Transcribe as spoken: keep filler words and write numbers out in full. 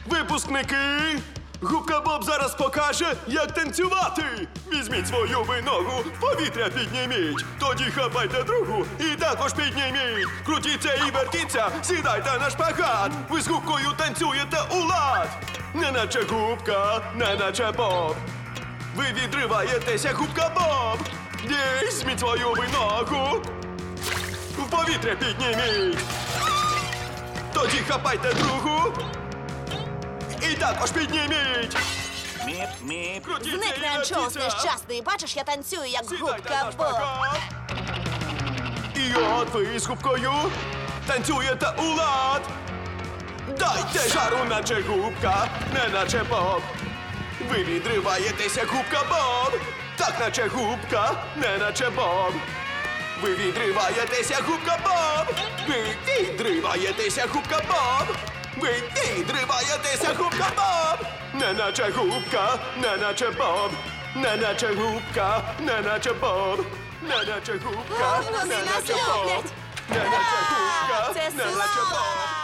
Випускники! Губка Боб зараз покаже, як танцювати. Візьміть свою ви ногу, в повітря підніміть. Тоді хапайте другу і також підніміть. Крутіться і вертіться, сідайте на шпагат. Ви з губкою танцюєте у лад. Не наче губка, не наче Боб. Ви відриваєтеся, губка Боб. Візьміть свою ви ногу, в повітря підніміть. Тоді хапайте другу і також підніміть. Міп-міп. Крутіться і Зникни, анчоус вертіться. нещасний. Бачиш, я танцюю, як Сідайте губка на Боб. шпагат. І от ви з губкою танцюєте у лад. Дайте жару, наче губка, не наче Боб. Ви відриваєтеся, губка Боб. Так, наче губка, не наче Боб. Ви відриваєтеся, губка Боб. Ви відриваєтеся, губка Боб. Ви відриваєтеся, губка Боб. Не наче губка, не наче Боб. Не наче губка, не наче Боб. Не наче губка, Вони не нас наче Боб. люблять. Не наче губка, Так, це не наче Боб. слава!